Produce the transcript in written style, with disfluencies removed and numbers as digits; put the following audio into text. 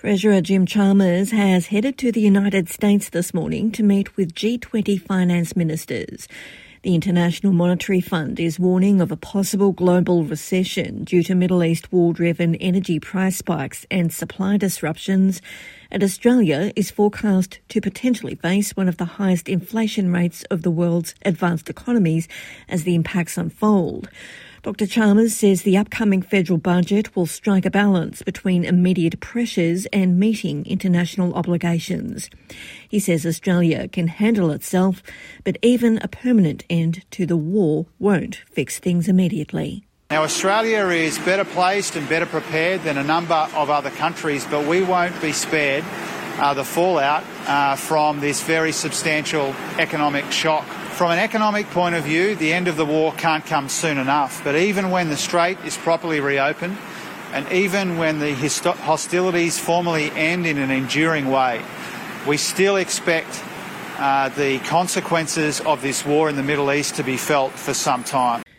Treasurer Jim Chalmers has headed to the United States this morning to meet with G20 finance ministers. The International Monetary Fund is warning of a possible global recession due to Middle East war-driven energy price spikes and supply disruptions, and Australia is forecast to potentially face one of the highest inflation rates of the world's advanced economies as the impacts unfold. Dr Chalmers says the upcoming federal budget will strike a balance between immediate pressures and meeting international obligations. He says Australia can handle itself, but even a permanent end to the war won't fix things immediately. Now, Australia is better placed and better prepared than a number of other countries, but we won't be spared the fallout from this very substantial economic shock. From an economic point of view, the end of the war can't come soon enough. But even when the strait is properly reopened, and even when the hostilities formally end in an enduring way, we still expect the consequences of this war in the Middle East to be felt for some time.